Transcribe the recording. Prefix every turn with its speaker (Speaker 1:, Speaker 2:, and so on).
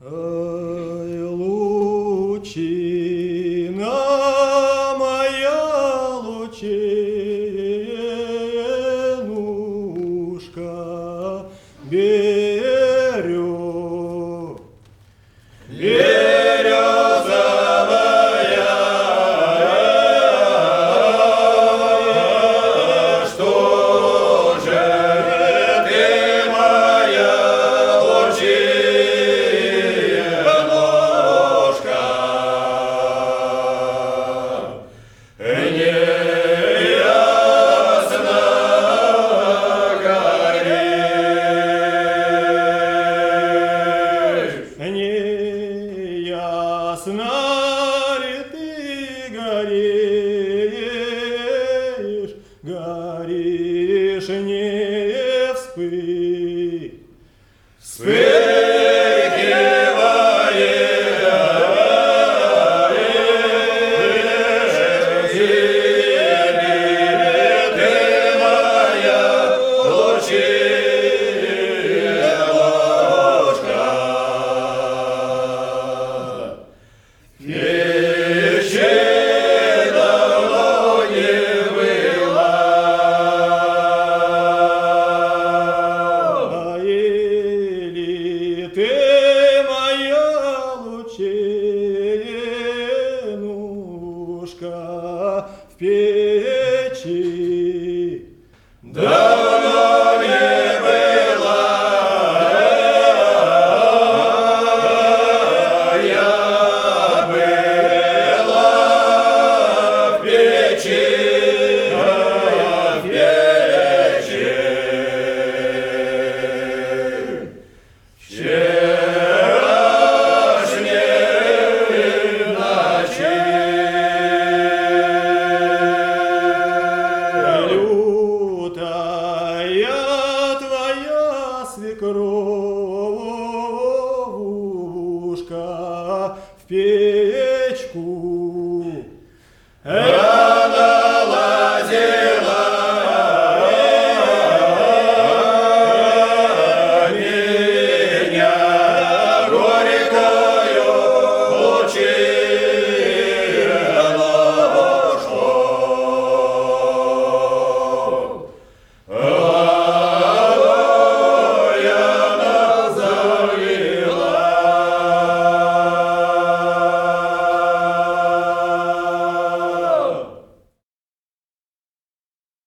Speaker 1: Ай, лучина моя, лучинушка, березовая, что же ты, моя лучинушка, неясно горишь, неясно ли ты горишь, горишь, не ты моя лучинушка в печи. Давно не была я была в печи, в печи. Свекровушка в печку